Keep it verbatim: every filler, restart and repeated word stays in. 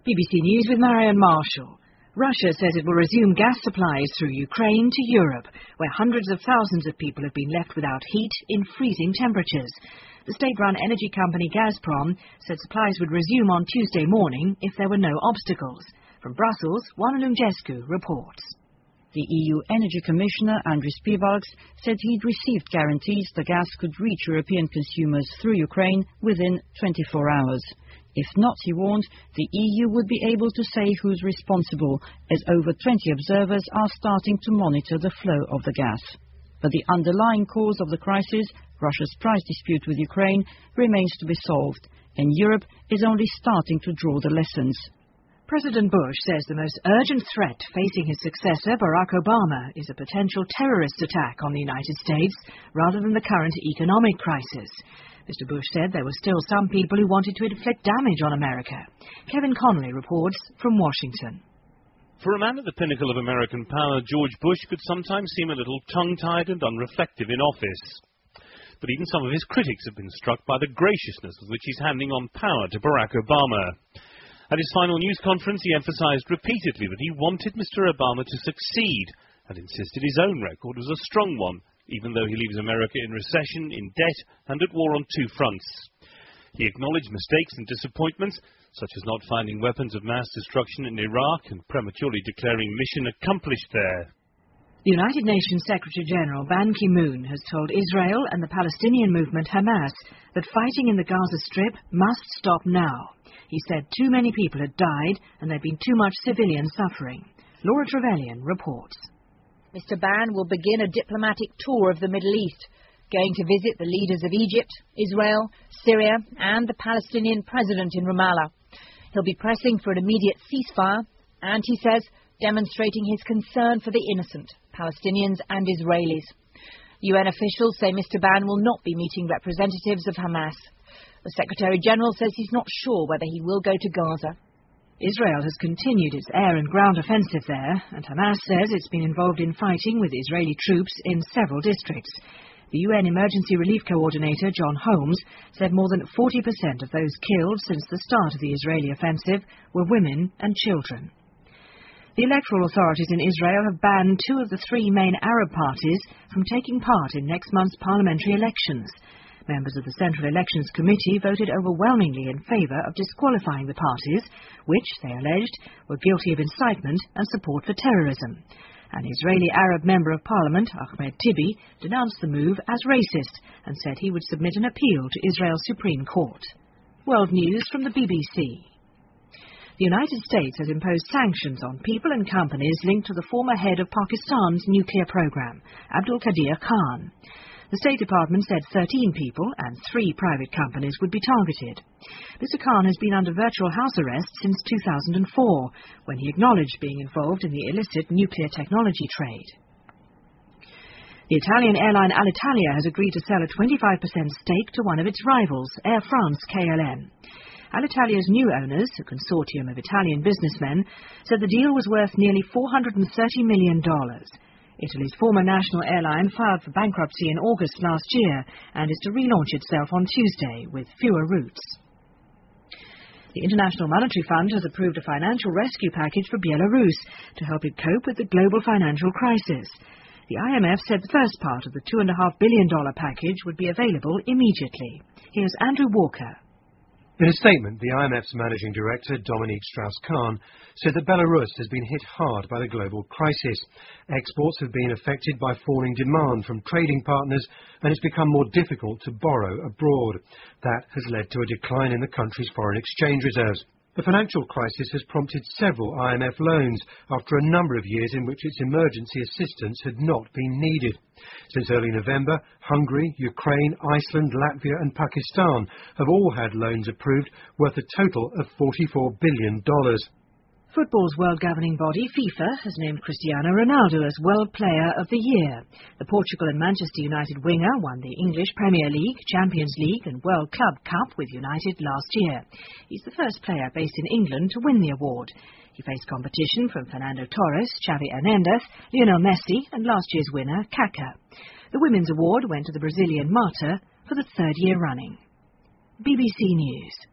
B B C News with Marianne Marshall. Russia says it will resume gas supplies through Ukraine to Europe, where hundreds of thousands of people have been left without heat in freezing temperatures. The state-run energy company Gazprom said supplies would resume on Tuesday morning if there were no obstacles. From Brussels, Juana Lungescu reports. The E U Energy Commissioner, Andris Piebalgs, said he'd received guarantees the gas could reach European consumers through Ukraine within twenty-four hours. If not, he warned, the E U would be able to say who's responsible, as over twenty observers are starting to monitor the flow of the gas. But the underlying cause of the crisis, Russia's price dispute with Ukraine, remains to be solved, and Europe is only starting to draw the lessons. President Bush says the most urgent threat facing his successor, Barack Obama, is a potential terrorist attack on the United States rather than the current economic crisis. Mister Bush said there were still some people who wanted to inflict damage on America. Kevin Connolly reports from Washington. For a man at the pinnacle of American power, George Bush could sometimes seem a little tongue-tied and unreflective in office. But even some of his critics have been struck by the graciousness with which he's handing on power to Barack Obama. At his final news conference, he emphasized repeatedly that he wanted Mister Obama to succeed and insisted his own record was a strong one, even though he leaves America in recession, in debt, and at war on two fronts. He acknowledged mistakes and disappointments, such as not finding weapons of mass destruction in Iraq and prematurely declaring mission accomplished there. The United Nations Secretary-General Ban Ki-moon has told Israel and the Palestinian movement Hamas that fighting in the Gaza Strip must stop now. He said too many people had died and there had been too much civilian suffering. Laura Trevelyan reports. Mister Ban will begin a diplomatic tour of the Middle East, going to visit the leaders of Egypt, Israel, Syria and the Palestinian president in Ramallah. He'll be pressing for an immediate ceasefire and, he says, demonstrating his concern for the innocent, Palestinians and Israelis. U N officials say Mister Ban will not be meeting representatives of Hamas. The Secretary-General says he's not sure whether he will go to Gaza. Israel has continued its air and ground offensive there, and Hamas says it's been involved in fighting with Israeli troops in several districts. The U N Emergency Relief Coordinator, John Holmes, said more than forty percent of those killed since the start of the Israeli offensive were women and children. The electoral authorities in Israel have banned two of the three main Arab parties from taking part in next month's parliamentary elections. Members of the Central Elections Committee voted overwhelmingly in favour of disqualifying the parties, which, they alleged, were guilty of incitement and support for terrorism. An Israeli Arab Member of Parliament, Ahmed Tibi, denounced the move as racist and said he would submit an appeal to Israel's Supreme Court. World News from the B B C. The United States has imposed sanctions on people and companies linked to the former head of Pakistan's nuclear program, Abdul Qadir Khan. The State Department said thirteen people and three private companies would be targeted. Mister Khan has been under virtual house arrest since two thousand four, when he acknowledged being involved in the illicit nuclear technology trade. The Italian airline Alitalia has agreed to sell a twenty-five percent stake to one of its rivals, Air France K L M. Alitalia's new owners, a consortium of Italian businessmen, said the deal was worth nearly four hundred thirty million dollars. Italy's former national airline filed for bankruptcy in August last year and is to relaunch itself on Tuesday with fewer routes. The International Monetary Fund has approved a financial rescue package for Belarus to help it cope with the global financial crisis. The I M F said the first part of the two point five billion dollars package would be available immediately. Here's Andrew Walker. In a statement, the I M F's managing director, Dominique Strauss-Kahn, said that Belarus has been hit hard by the global crisis. Exports have been affected by falling demand from trading partners, and it's become more difficult to borrow abroad. That has led to a decline in the country's foreign exchange reserves. The financial crisis has prompted several I M F loans after a number of years in which its emergency assistance had not been needed. Since early November, Hungary, Ukraine, Iceland, Latvia and Pakistan have all had loans approved worth a total of forty-four billion dollars. Football's world governing body, FIFA, has named Cristiano Ronaldo as World Player of the Year. The Portugal and Manchester United winger won the English Premier League, Champions League and World Club Cup with United last year. He's the first player based in England to win the award. He faced competition from Fernando Torres, Xavi Hernandez, Lionel Messi and last year's winner, Kaká. The women's award went to the Brazilian Marta for the third year running. B B C News.